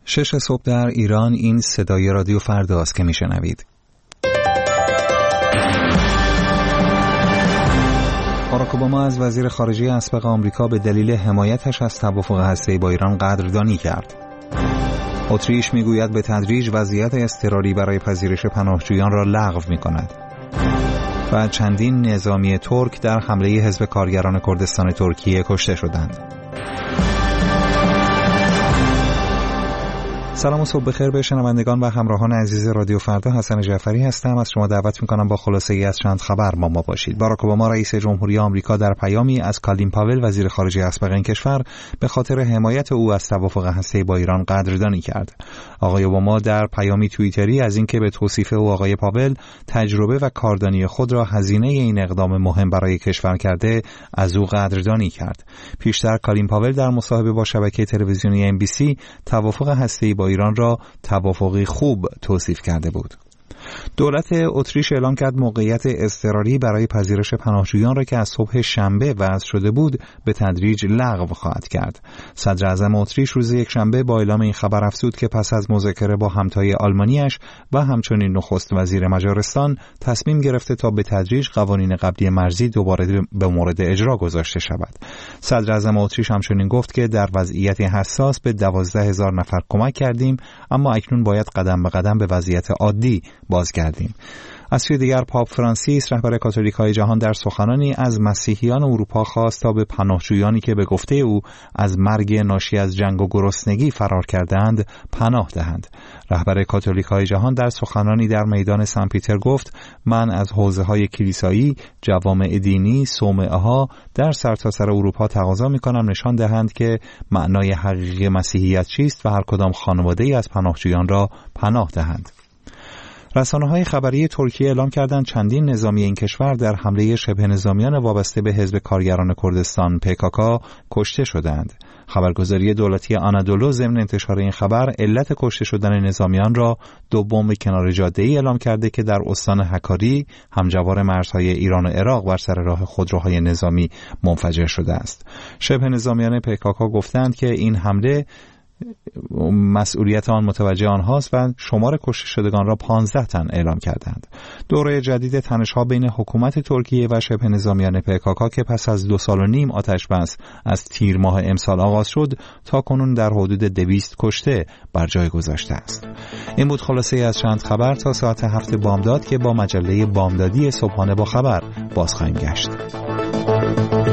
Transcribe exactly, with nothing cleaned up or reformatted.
شش صبح در ایران. این صدای رادیو فرداست که میشنوید. باراک اوباما از وزیر خارجه اسبق آمریکا به دلیل حمایتش از توافق هسته‌ای با ایران قدردانی کرد. اتریش میگوید به تدریج وضعیت اضطراری برای پذیرش پناهجویان را لغو می‌کند. و چندین نظامی ترک در حمله حزب کارگران کردستان ترکیه کشته شدند. سلام و صبح بخیر به شنوندگان و همراهان عزیز رادیو فردا. حسن جعفری هستم. از شما دعوت می‌کنم با خلاصه ای از چند خبر با ما باشید. باراک اوباما رئیس جمهوری آمریکا در پیامی از کالین پاول وزیر خارجه اسبق این کشور به خاطر حمایت او از توافق هسته‌ای با ایران قدردانی کرد. آقای اوباما در پیامی توییتری از اینکه به توصیف او آقای پاول تجربه و کاردانی خود را هزینه این اقدام مهم برای کشور کرده، از او قدردانی کرد. پیشتر کالین پاول در مصاحبه با شبکه تلویزیونی ام بی سی توافق هسته‌ای با ایران را توافقی خوب توصیف کرده بود. دولت اتریش اعلام کرد موقعیت اضطراری برای پذیرش پناهجویان را که از صبح شنبه وضع شده بود به تدریج لغو خواهد کرد. صدر اعظم اتریش روز یکشنبه با اعلام این خبر افزود که پس از مذاکره با همتای آلمانیش و همچنین نخست وزیر مجارستان تصمیم گرفته تا به تدریج قوانین قبلی مرزی دوباره به مورد اجرا گذاشته شود. صدر اعظم اتریش همچنین گفت که در وضعیتی حساس به دوازده هزار نفر کمک کردیم، اما اکنون باید قدم به قدم به وضعیت عادی بازگردیم. از سوی دیگر پاپ فرانسیس رهبر کاتولیک‌های جهان در سخنانی از مسیحیان اروپا خواست تا به پناهجویانی که به گفته او از مرگ ناشی از جنگ و گرسنگی فرار کردند پناه دهند. رهبر کاتولیک‌های جهان در سخنانی در میدان سن پیتر گفت: من از حوزه‌های کلیسایی، جوامع دینی، صومعه‌ها در سرتاسر اروپا تقاضا می‌کنم نشان دهند که معنای حقیقی مسیحیت چیست و هر کدام خانواده‌ای از پناهجویان را پناه دهند. رسانه‌های خبری ترکیه اعلام کردند چندین نظامی این کشور در حمله شبه نظامیان وابسته به حزب کارگران کردستان پی کی کی کشته شدند. خبرگزاری دولتی آنادولو ضمن انتشار این خبر علت کشته شدن نظامیان را دو بمب کنار جاده‌ای اعلام کرده که در استان حکاری همجوار مرزهای ایران و عراق بر سر راه خودروهای نظامی منفجر شده است. شبه نظامیان پی کی کی گفتند که این حمله مسئولیت آن متوجه آنهاست و شمار کشته شدگان را پانزده تن اعلام کردند. دوره جدید تنش‌ها بین حکومت ترکیه و شبه نظامیان پی کی کی که پس از دو سال و نیم آتش بس از تیر ماه امسال آغاز شد تا کنون در حدود دویست کشته بر جای گذاشته است. این بود خلاصه از چند خبر تا ساعت هفت بامداد که با مجله بامدادی صبحانه با خبر باز خواهیم گشت.